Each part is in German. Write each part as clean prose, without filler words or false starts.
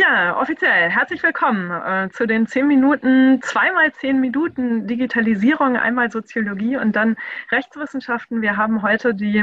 Ja, offiziell. Herzlich willkommen zu den 10 Minuten, zweimal 10 Minuten Digitalisierung, einmal Soziologie und dann Rechtswissenschaften. Wir haben heute die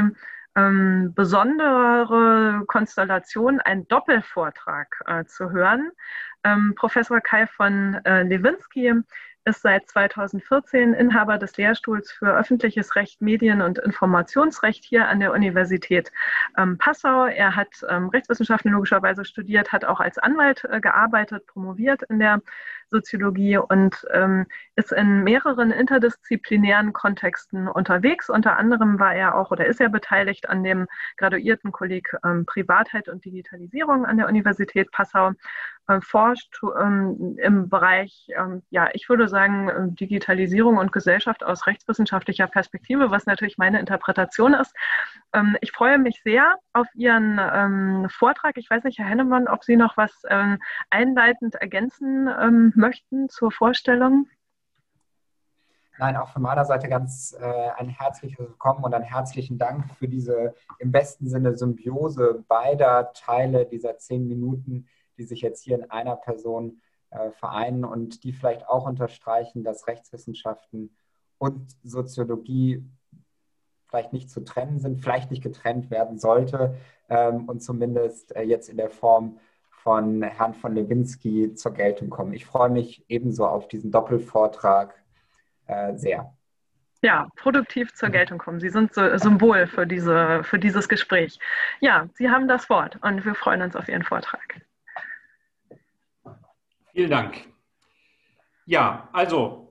besondere Konstellation, einen Doppelvortrag zu hören. Professor Kai von Lewinsky ist seit 2014 Inhaber des Lehrstuhls für öffentliches Recht, Medien- und Informationsrecht hier an der Universität Passau. Er hat Rechtswissenschaften logischerweise studiert, hat auch als Anwalt gearbeitet, promoviert in der Soziologie und ist in mehreren interdisziplinären Kontexten unterwegs. Unter anderem war er auch oder ist er beteiligt an dem Graduiertenkolleg Privatheit und Digitalisierung an der Universität Passau, forscht im Bereich, ja, ich würde sagen, Digitalisierung und Gesellschaft aus rechtswissenschaftlicher Perspektive, was natürlich meine Interpretation ist. Ich freue mich sehr auf Ihren Vortrag. Ich weiß nicht, Herr Hennemann, ob Sie noch was einleitend ergänzen möchten zur Vorstellung. Nein, auch von meiner Seite ganz ein herzliches Willkommen und einen herzlichen Dank für diese im besten Sinne Symbiose beider Teile dieser 10 Minuten, die sich jetzt hier in einer Person vereinen und die vielleicht auch unterstreichen, dass Rechtswissenschaften und Soziologie vielleicht nicht zu trennen sind, vielleicht nicht getrennt werden sollte und zumindest jetzt in der Form von Herrn von Lewinsky zur Geltung kommen. Ich freue mich ebenso auf diesen Doppelvortrag sehr. Ja, produktiv zur Geltung kommen. Sie sind so Symbol für dieses Gespräch. Ja, Sie haben das Wort und wir freuen uns auf Ihren Vortrag. Vielen Dank. Ja, also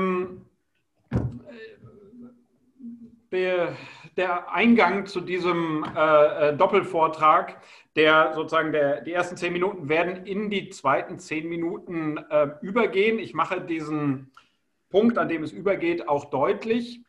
der Eingang zu diesem Doppelvortrag, der sozusagen die ersten 10 Minuten werden in die zweiten 10 Minuten übergehen. Ich mache diesen Punkt, an dem es übergeht, auch deutlich.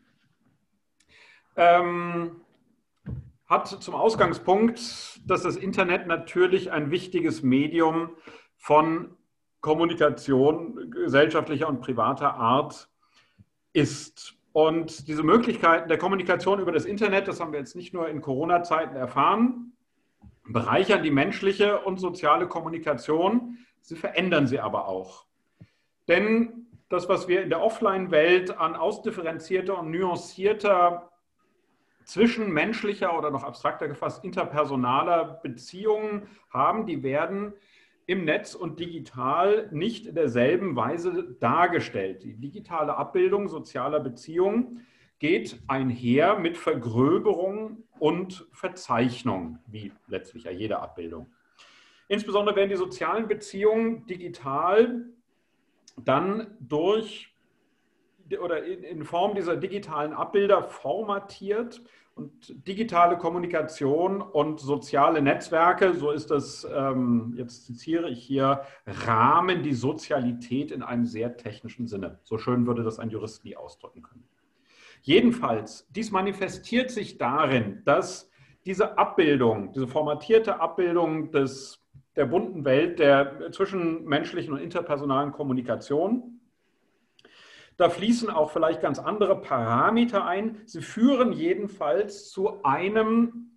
Hat zum Ausgangspunkt, dass das Internet natürlich ein wichtiges Medium von Kommunikation gesellschaftlicher und privater Art ist. Und diese Möglichkeiten der Kommunikation über das Internet, das haben wir jetzt nicht nur in Corona-Zeiten erfahren, bereichern die menschliche und soziale Kommunikation, sie verändern sie aber auch. Denn das, was wir in der Offline-Welt an ausdifferenzierter und nuancierter zwischenmenschlicher oder noch abstrakter gefasst interpersonaler Beziehungen haben, die werden im Netz und digital nicht in derselben Weise dargestellt. Die digitale Abbildung sozialer Beziehungen geht einher mit Vergröberung und Verzeichnung, wie letztlich ja jede Abbildung. Insbesondere werden die sozialen Beziehungen digital dann durch oder in Form dieser digitalen Abbilder formatiert und digitale Kommunikation und soziale Netzwerke, so ist das, jetzt zitiere ich hier, rahmen die Sozialität in einem sehr technischen Sinne. So schön würde das ein Jurist nie ausdrücken können. Jedenfalls, dies manifestiert sich darin, dass diese Abbildung, diese formatierte Abbildung der bunten Welt der zwischenmenschlichen und interpersonalen Kommunikation, da fließen auch vielleicht ganz andere Parameter ein. Sie führen jedenfalls zu einem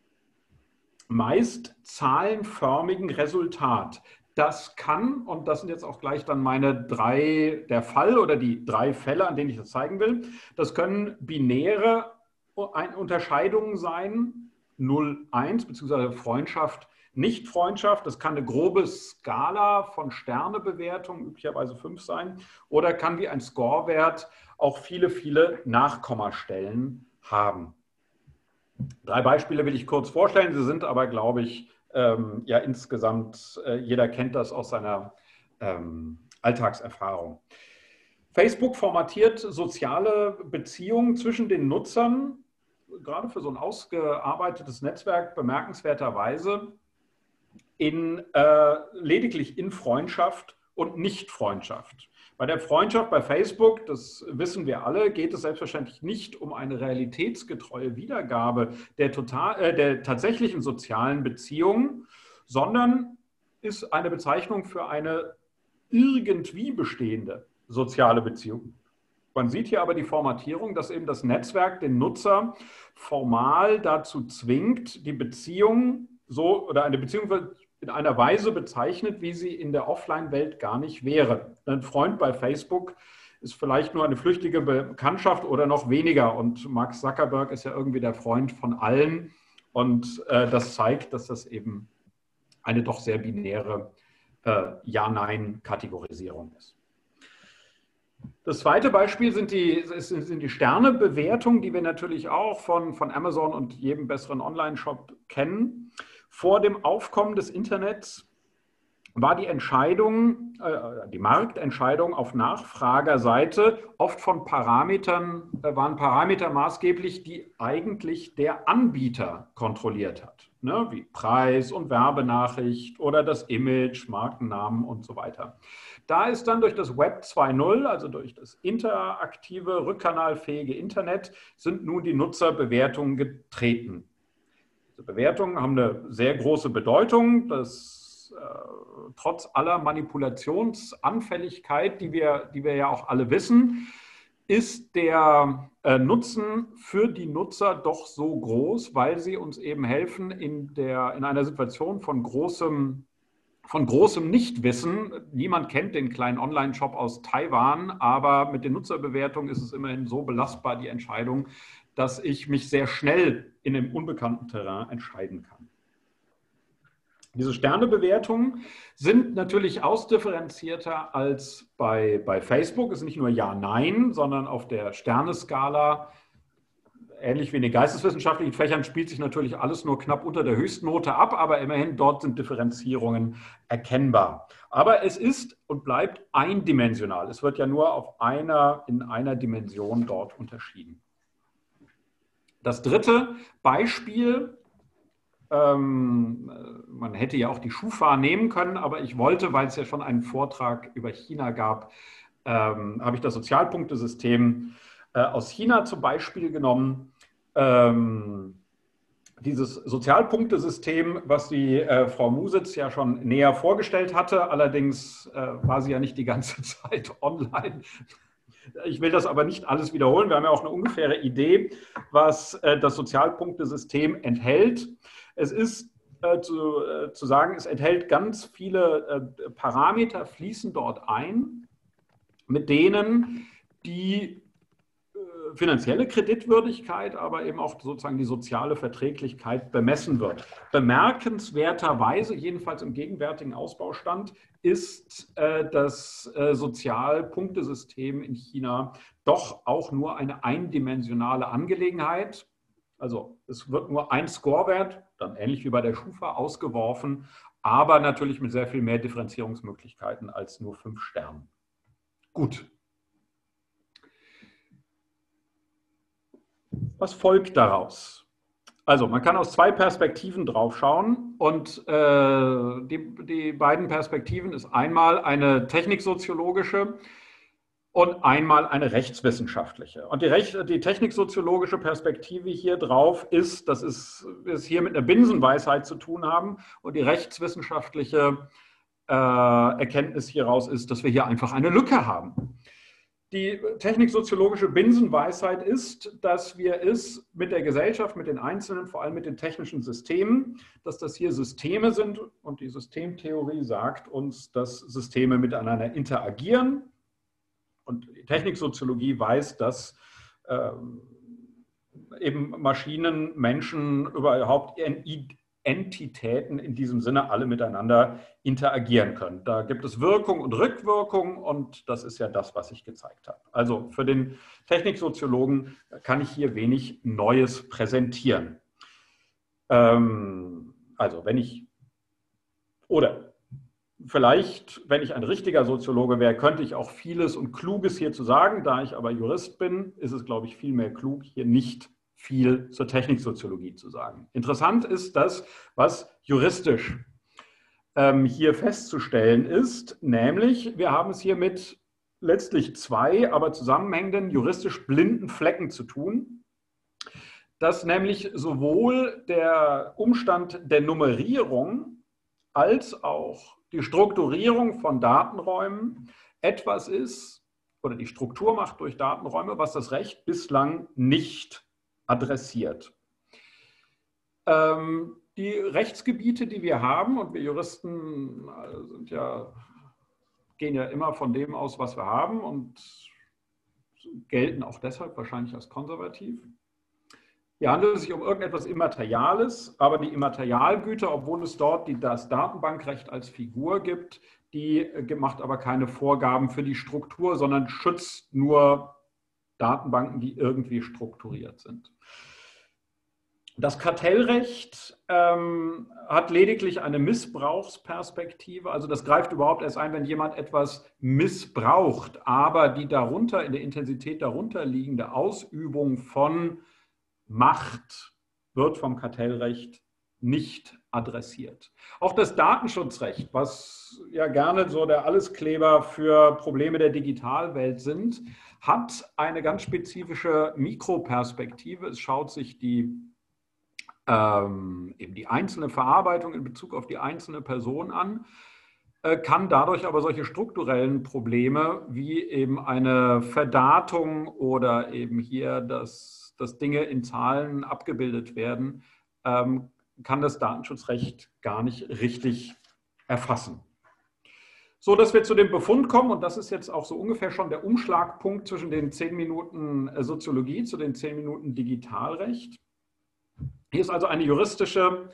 meist zahlenförmigen Resultat. Das kann, und das sind jetzt auch gleich dann der Fall oder die 3 Fälle, an denen ich das zeigen will, das können binäre Unterscheidungen sein, 0, 1, beziehungsweise Freundschaft, Nicht-Freundschaft. Das kann eine grobe Skala von Sternebewertung, üblicherweise 5 sein, oder kann wie ein Scorewert auch viele, viele Nachkommastellen haben. 3 Beispiele will ich kurz vorstellen. Sie sind aber, glaube ich, ja insgesamt, jeder kennt das aus seiner Alltagserfahrung. Facebook formatiert soziale Beziehungen zwischen den Nutzern, gerade für so ein ausgearbeitetes Netzwerk bemerkenswerterweise, lediglich in Freundschaft und Nicht-Freundschaft. Bei der Freundschaft bei Facebook, das wissen wir alle, geht es selbstverständlich nicht um eine realitätsgetreue Wiedergabe der tatsächlichen sozialen Beziehungen, sondern ist eine Bezeichnung für eine irgendwie bestehende soziale Beziehung. Man sieht hier aber die Formatierung, dass eben das Netzwerk den Nutzer formal dazu zwingt, die Beziehung so oder eine Beziehung wird in einer Weise bezeichnet, wie sie in der Offline-Welt gar nicht wäre. Ein Freund bei Facebook ist vielleicht nur eine flüchtige Bekanntschaft oder noch weniger. Und Mark Zuckerberg ist ja irgendwie der Freund von allen. Und das zeigt, dass das eben eine doch sehr binäre Ja-Nein-Kategorisierung ist. Das zweite Beispiel sind die Sternebewertungen, die wir natürlich auch von Amazon und jedem besseren Online-Shop kennen. Vor dem Aufkommen des Internets war die Entscheidung, die Marktentscheidung auf Nachfragerseite oft von waren Parameter maßgeblich, die eigentlich der Anbieter kontrolliert hat, ne? Wie Preis und Werbenachricht oder das Image, Markennamen und so weiter. Da ist dann durch das Web 2.0, also durch das interaktive, rückkanalfähige Internet, sind nun die Nutzerbewertungen getreten. Diese Bewertungen haben eine sehr große Bedeutung, trotz aller Manipulationsanfälligkeit, die wir ja auch alle wissen, ist der Nutzen für die Nutzer doch so groß, weil sie uns eben helfen in einer Situation von großem Nichtwissen. Niemand kennt den kleinen Online-Shop aus Taiwan, aber mit den Nutzerbewertungen ist es immerhin so belastbar, die Entscheidung, dass ich mich sehr schnell in einem unbekannten Terrain entscheiden kann. Diese Sternebewertungen sind natürlich ausdifferenzierter als bei Facebook. Es ist nicht nur Ja, Nein, sondern auf der Sterneskala, ähnlich wie in den geisteswissenschaftlichen Fächern, spielt sich natürlich alles nur knapp unter der Höchstnote ab, aber immerhin dort sind Differenzierungen erkennbar. Aber es ist und bleibt eindimensional. Es wird ja nur in einer Dimension dort unterschieden. Das dritte Beispiel, man hätte ja auch die Schufa nehmen können, aber ich wollte, weil es ja schon einen Vortrag über China gab, habe ich das Sozialpunktesystem aus China zum Beispiel genommen. Dieses Sozialpunktesystem, was die Frau Musitz ja schon näher vorgestellt hatte, allerdings war sie ja nicht die ganze Zeit online. Ich will das aber nicht alles wiederholen. Wir haben ja auch eine ungefähre Idee, was das Sozialpunktesystem enthält. Es ist zu sagen, es enthält ganz viele Parameter, fließen dort ein, mit denen die finanzielle Kreditwürdigkeit, aber eben auch sozusagen die soziale Verträglichkeit bemessen wird. Bemerkenswerterweise, jedenfalls im gegenwärtigen Ausbaustand, ist das Sozialpunktesystem in China doch auch nur eine eindimensionale Angelegenheit. Also es wird nur ein Scorewert, dann ähnlich wie bei der Schufa, ausgeworfen, aber natürlich mit sehr viel mehr Differenzierungsmöglichkeiten als nur 5 Sternen. Gut. Was folgt daraus? Also man kann aus 2 Perspektiven drauf schauen und die beiden Perspektiven ist einmal eine techniksoziologische und einmal eine rechtswissenschaftliche. Und die techniksoziologische Perspektive hier drauf ist, dass wir es hier mit einer Binsenweisheit zu tun haben, und die rechtswissenschaftliche Erkenntnis hieraus ist, dass wir hier einfach eine Lücke haben. Die techniksoziologische Binsenweisheit ist, dass wir es mit der Gesellschaft, mit den Einzelnen, vor allem mit den technischen Systemen, dass das hier Systeme sind, und die Systemtheorie sagt uns, dass Systeme miteinander interagieren. Und die Techniksoziologie weiß, dass eben Maschinen, Menschen, überhaupt Entitäten in diesem Sinne alle miteinander interagieren können. Da gibt es Wirkung und Rückwirkung, und das ist ja das, was ich gezeigt habe. Also für den Techniksoziologen kann ich hier wenig Neues präsentieren. Also wenn ich ein richtiger Soziologe wäre, könnte ich auch vieles und Kluges hierzu sagen. Da ich aber Jurist bin, ist es, glaube ich, viel mehr klug, hier nicht viel zur Techniksoziologie zu sagen. Interessant ist das, was juristisch hier festzustellen ist, nämlich wir haben es hier mit letztlich 2, aber zusammenhängenden juristisch blinden Flecken zu tun, dass nämlich sowohl der Umstand der Nummerierung als auch die Strukturierung von Datenräumen etwas ist, oder die Strukturmacht durch Datenräume, was das Recht bislang nicht adressiert. die Rechtsgebiete, die wir haben, und wir Juristen gehen ja immer von dem aus, was wir haben und gelten auch deshalb wahrscheinlich als konservativ. Hier handelt es sich um irgendetwas Immateriales, aber die Immaterialgüter, obwohl es dort das Datenbankrecht als Figur gibt, die macht aber keine Vorgaben für die Struktur, sondern schützt nur Datenbanken, die irgendwie strukturiert sind. Das Kartellrecht hat lediglich eine Missbrauchsperspektive, also das greift überhaupt erst ein, wenn jemand etwas missbraucht, aber die darunter, in der Intensität darunter liegende Ausübung von Macht wird vom Kartellrecht nicht adressiert. Auch das Datenschutzrecht, was ja gerne so der Alleskleber für Probleme der Digitalwelt sind, hat eine ganz spezifische Mikroperspektive. Es schaut sich eben die einzelne Verarbeitung in Bezug auf die einzelne Person an, kann dadurch aber solche strukturellen Probleme wie eben eine Verdatung oder eben hier, dass Dinge in Zahlen abgebildet werden, kann das Datenschutzrecht gar nicht richtig erfassen. So, dass wir zu dem Befund kommen, und das ist jetzt auch so ungefähr schon der Umschlagpunkt zwischen den 10 Minuten Soziologie zu den 10 Minuten Digitalrecht. Hier ist also eine juristische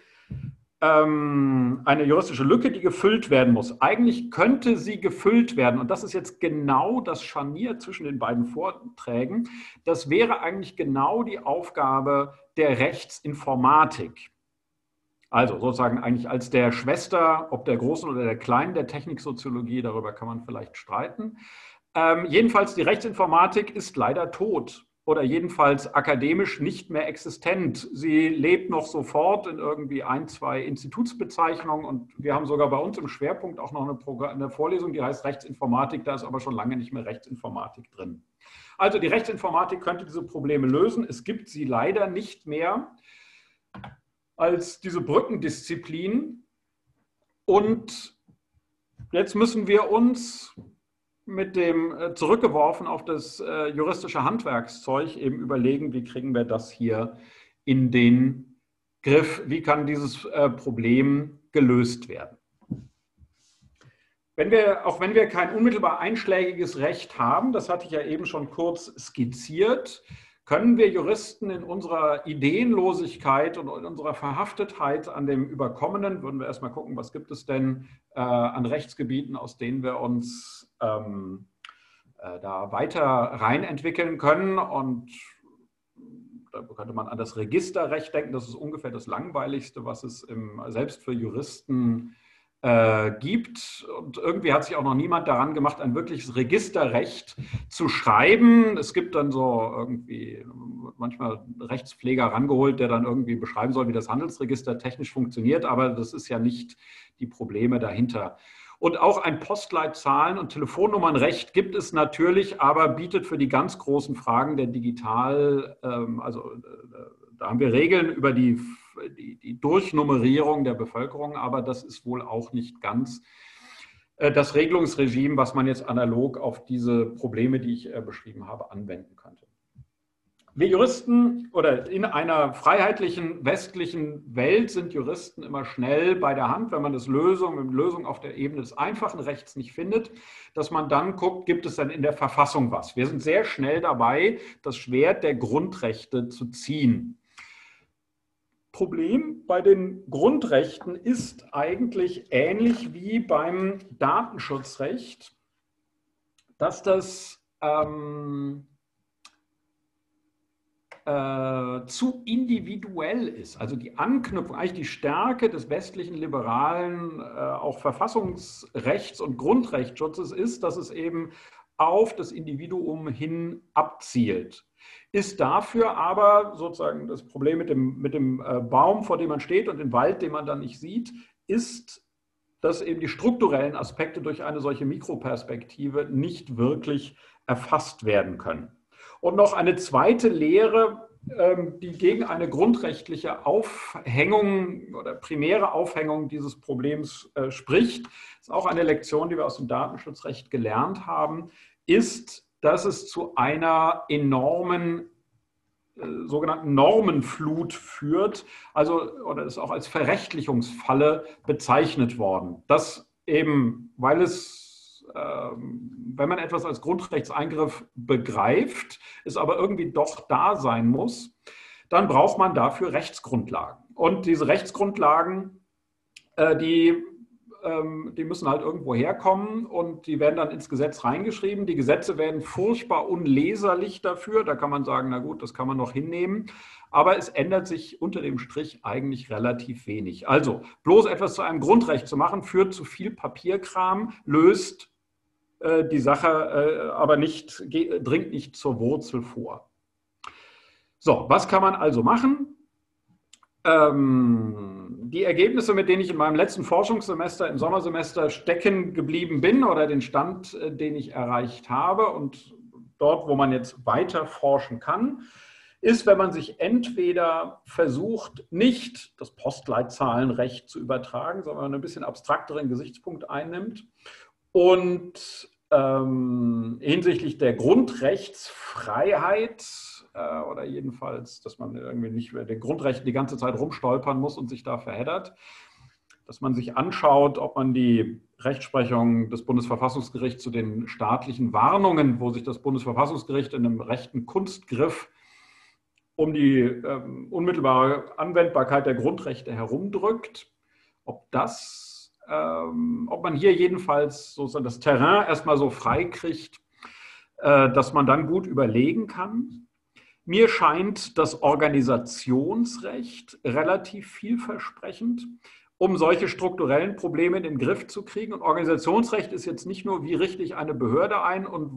Lücke, die gefüllt werden muss. Eigentlich könnte sie gefüllt werden, und das ist jetzt genau das Scharnier zwischen den beiden Vorträgen. Das wäre eigentlich genau die Aufgabe der Rechtsinformatik. Also sozusagen eigentlich als der Schwester, ob der großen oder der kleinen, der Techniksoziologie, darüber kann man vielleicht streiten. Jedenfalls die Rechtsinformatik ist leider tot. Oder jedenfalls akademisch nicht mehr existent. Sie lebt noch sofort in irgendwie 1, 2 Institutsbezeichnungen, und wir haben sogar bei uns im Schwerpunkt auch noch eine Vorlesung, die heißt Rechtsinformatik, da ist aber schon lange nicht mehr Rechtsinformatik drin. Also die Rechtsinformatik könnte diese Probleme lösen. Es gibt sie leider nicht mehr als diese Brückendisziplin, und jetzt müssen wir uns mit dem zurückgeworfen auf das juristische Handwerkszeug eben überlegen, wie kriegen wir das hier in den Griff, wie kann dieses Problem gelöst werden. Auch wenn wir kein unmittelbar einschlägiges Recht haben, das hatte ich ja eben schon kurz skizziert, können wir Juristen in unserer Ideenlosigkeit und in unserer Verhaftetheit an dem Überkommenen, würden wir erstmal gucken, was gibt es denn an Rechtsgebieten, aus denen wir uns da weiter rein entwickeln können. Und da könnte man an das Registerrecht denken. Das ist ungefähr das Langweiligste, was es selbst für Juristen gibt. Und irgendwie hat sich auch noch niemand daran gemacht, ein wirkliches Registerrecht zu schreiben. Es gibt dann so irgendwie manchmal Rechtspfleger rangeholt, der dann irgendwie beschreiben soll, wie das Handelsregister technisch funktioniert, aber das ist ja nicht die Probleme dahinter. Und auch ein Postleitzahlen- und Telefonnummernrecht gibt es natürlich, aber bietet für die ganz großen Fragen der da haben wir Regeln über die Durchnummerierung der Bevölkerung, aber das ist wohl auch nicht ganz das Regelungsregime, was man jetzt analog auf diese Probleme, die ich beschrieben habe, anwenden könnte. Wir Juristen oder in einer freiheitlichen westlichen Welt sind Juristen immer schnell bei der Hand, wenn man eine Lösung auf der Ebene des einfachen Rechts nicht findet, dass man dann guckt, gibt es denn in der Verfassung was? Wir sind sehr schnell dabei, das Schwert der Grundrechte zu ziehen. Problem bei den Grundrechten ist eigentlich ähnlich wie beim Datenschutzrecht, dass das zu individuell ist. Also die Anknüpfung, eigentlich die Stärke des westlichen liberalen, auch Verfassungsrechts- und Grundrechtsschutzes ist, dass es eben auf das Individuum hin abzielt. Ist dafür aber sozusagen das Problem mit dem Baum, vor dem man steht, und dem Wald, den man dann nicht sieht, ist, dass eben die strukturellen Aspekte durch eine solche Mikroperspektive nicht wirklich erfasst werden können. Und noch eine zweite Lehre, die gegen eine grundrechtliche Aufhängung oder primäre Aufhängung dieses Problems spricht, ist auch eine Lektion, die wir aus dem Datenschutzrecht gelernt haben, ist, dass es zu einer enormen sogenannten Normenflut führt, also oder ist auch als Verrechtlichungsfalle bezeichnet worden. Das eben, weil es, wenn man etwas als Grundrechtseingriff begreift, es aber irgendwie doch da sein muss, dann braucht man dafür Rechtsgrundlagen. Und diese Rechtsgrundlagen, die müssen halt irgendwo herkommen und die werden dann ins Gesetz reingeschrieben. Die Gesetze werden furchtbar unleserlich dafür. Da kann man sagen, na gut, das kann man noch hinnehmen. Aber es ändert sich unter dem Strich eigentlich relativ wenig. Also bloß etwas zu einem Grundrecht zu machen, führt zu viel Papierkram, löst die Sache aber nicht, dringt nicht zur Wurzel vor. So, was kann man also machen? Die Ergebnisse, mit denen ich in meinem letzten Forschungssemester, im Sommersemester stecken geblieben bin oder den Stand, den ich erreicht habe und dort, wo man jetzt weiter forschen kann, ist, wenn man sich entweder versucht, nicht das Postleitzahlenrecht zu übertragen, sondern ein bisschen abstrakteren Gesichtspunkt einnimmt und hinsichtlich der Grundrechtsfreiheit oder jedenfalls, dass man irgendwie nicht über den Grundrechten die ganze Zeit rumstolpern muss und sich da verheddert, dass man sich anschaut, ob man die Rechtsprechung des Bundesverfassungsgerichts zu den staatlichen Warnungen, wo sich das Bundesverfassungsgericht in einem rechten Kunstgriff um die unmittelbare Anwendbarkeit der Grundrechte herumdrückt, ob man hier jedenfalls sozusagen das Terrain erstmal so frei kriegt, dass man dann gut überlegen kann. Mir scheint das Organisationsrecht relativ vielversprechend, um solche strukturellen Probleme in den Griff zu kriegen. Und Organisationsrecht ist jetzt nicht nur, wie richte ich eine Behörde ein und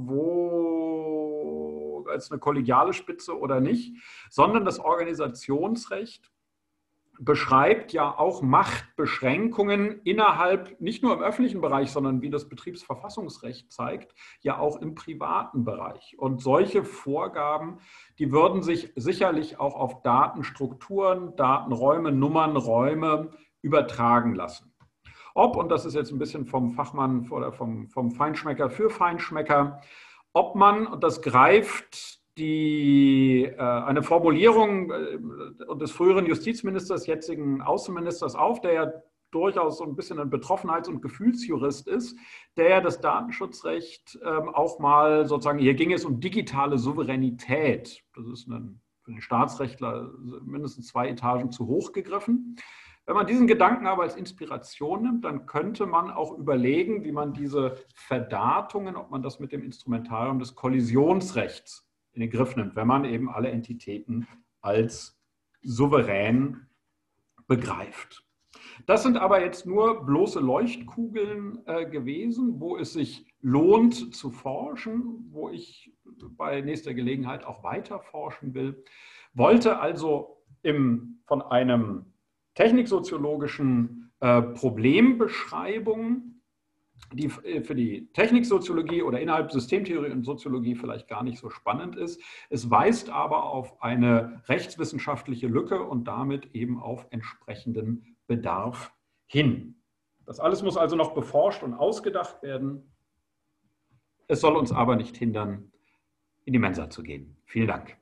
wo als eine kollegiale Spitze oder nicht, sondern das Organisationsrecht beschreibt ja auch Machtbeschränkungen innerhalb, nicht nur im öffentlichen Bereich, sondern wie das Betriebsverfassungsrecht zeigt, ja auch im privaten Bereich. Und solche Vorgaben, die würden sich sicherlich auch auf Datenstrukturen, Datenräume, Nummernräume übertragen lassen. Ob, und das ist jetzt ein bisschen vom Fachmann oder vom Feinschmecker für Feinschmecker, ob man, und das greift eine Formulierung des früheren Justizministers, jetzigen Außenministers auf, der ja durchaus so ein bisschen ein Betroffenheits- und Gefühlsjurist ist, der das Datenschutzrecht auch mal sozusagen, hier ging es um digitale Souveränität. Das ist für den Staatsrechtler mindestens 2 Etagen zu hoch gegriffen. Wenn man diesen Gedanken aber als Inspiration nimmt, dann könnte man auch überlegen, wie man diese Verdatungen, ob man das mit dem Instrumentarium des Kollisionsrechts in den Griff nimmt, wenn man eben alle Entitäten als souverän begreift. Das sind aber jetzt nur bloße Leuchtkugeln gewesen, wo es sich lohnt zu forschen, wo ich bei nächster Gelegenheit auch weiter forschen will. Wollte also von einem techniksoziologischen Problembeschreibung, die für die Techniksoziologie oder innerhalb Systemtheorie und Soziologie vielleicht gar nicht so spannend ist. Es weist aber auf eine rechtswissenschaftliche Lücke und damit eben auf entsprechenden Bedarf hin. Das alles muss also noch beforscht und ausgedacht werden. Es soll uns aber nicht hindern, in die Mensa zu gehen. Vielen Dank.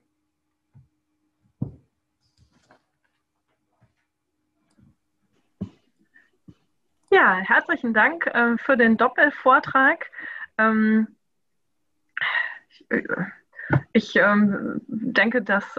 Ja, herzlichen Dank für den Doppelvortrag. Ich denke, dass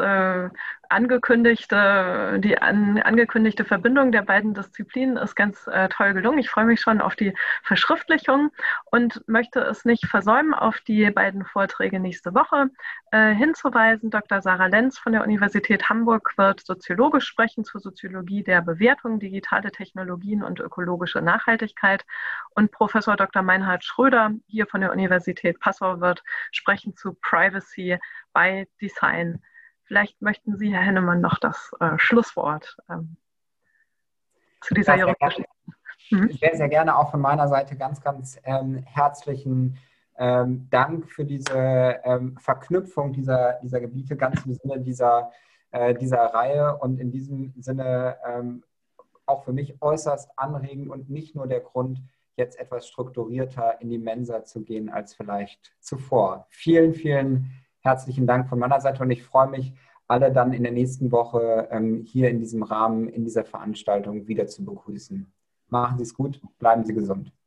die angekündigte Verbindung der beiden Disziplinen ist ganz toll gelungen. Ich freue mich schon auf die Verschriftlichung und möchte es nicht versäumen, auf die beiden Vorträge nächste Woche hinzuweisen. Dr. Sarah Lenz von der Universität Hamburg wird soziologisch sprechen zur Soziologie der Bewertung, digitale Technologien und ökologische Nachhaltigkeit. Und Professor Dr. Meinhard Schröder hier von der Universität Passau wird sprechen zu Privacy by Design. Vielleicht möchten Sie, Herr Hennemann, noch das Schlusswort zu dieser juristischen. Sehr, sehr gerne auch von meiner Seite ganz, ganz herzlichen Dank für diese Verknüpfung dieser Gebiete, ganz im Sinne dieser Reihe und in diesem Sinne auch für mich äußerst anregend und nicht nur der Grund, jetzt etwas strukturierter in die Mensa zu gehen als vielleicht zuvor. Vielen, vielen herzlichen Dank von meiner Seite und ich freue mich alle dann in der nächsten Woche hier in diesem Rahmen, in dieser Veranstaltung wieder zu begrüßen. Machen Sie es gut, bleiben Sie gesund.